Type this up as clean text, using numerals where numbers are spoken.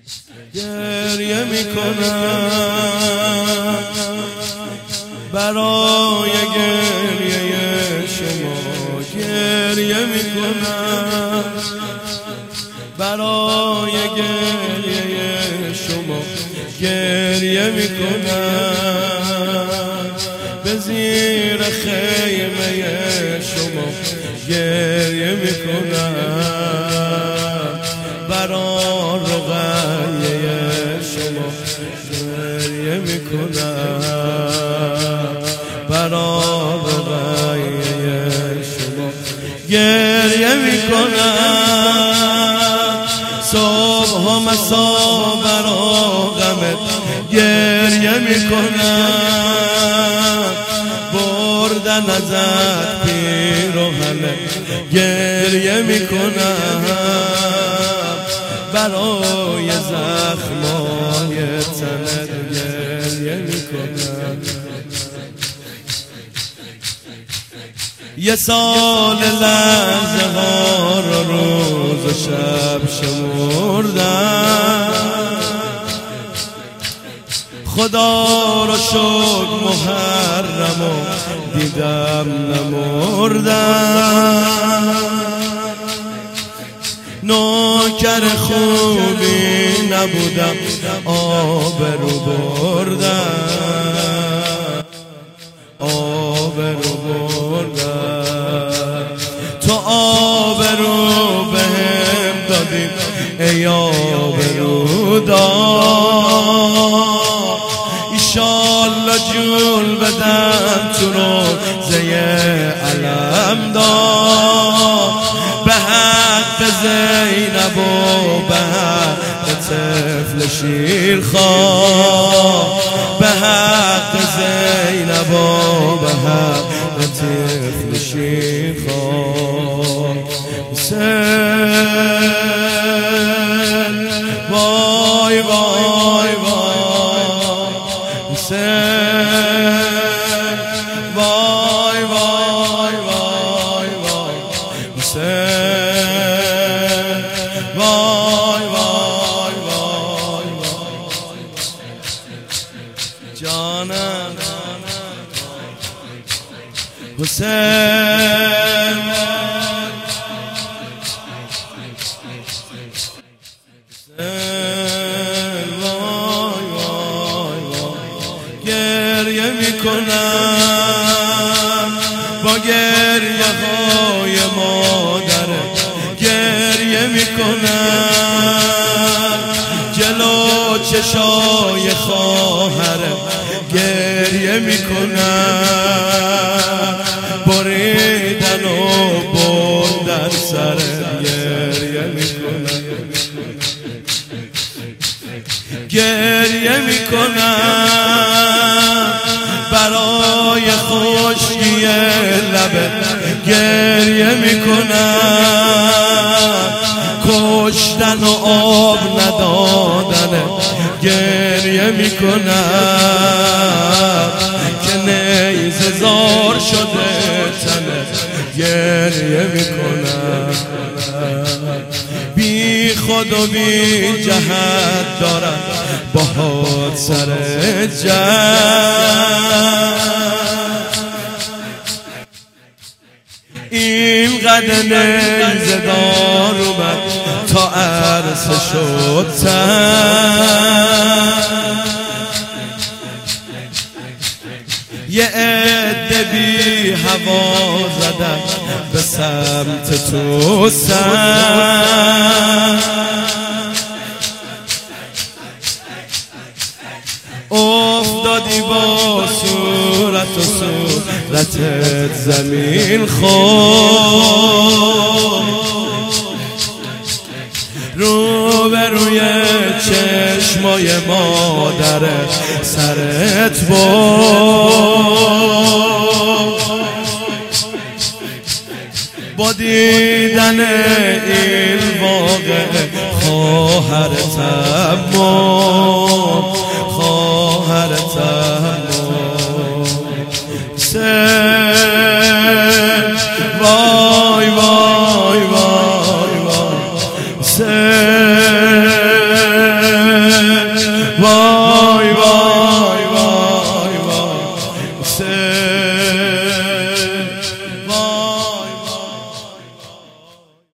گریه میکنم برای گریه شما، گریه میکنم برای گریه شما، گریه میکنم به زیر خیمه شما، گریه میکنم برای رقیه شما، گریه میکنم برای رقیه شما، گریه میکنم صبح و مسا برای غمت، گریه میکنم بردن ازت پیراهنت، گریه میکنم برای زخمای تنت، گریه میکنم یه سال لحظه ها رو روز و شب شمردم، خدا رو شکر محرم و دیدم نمردم، نوکر خوبی نبودم آبرو بردم، آبرو بردم تو آبرو بهم دادی ای آبرو دار، ایشالله جول بدم تو روزه علم دار، به حق زینب و به حق طفل شیرخواه، به حق زینب و به حق طفل شیرخواه، حسین وای وای وای حسین وای وای وای وای حسین وای وای وای وای جانم حسین گریه میکنم با گریه های مادر، گریه میکنم جلو چشای خواهر، گریه میکنم بریدن و بردن سر، گریه میکنم گریه میکنم برای خشکی لبت، گریه میکنم کشتن و آب ندادن، گریه میکنم که نیزه زار شده تنت، گریه میکنم بی خود و بی جهت دارم باهات سر جنگ، این قدر نیزه دار اومد تا عرصه شد تن، یه عده بی هوا زدن به سمت تو سن، افتادی با صورت و صورتت زمین خورد، روبروی چشمای مادرت سرت بود، با دیدن این واقعه خواهرتم مرد، خواهرتم مرد، وای وای وای وای وای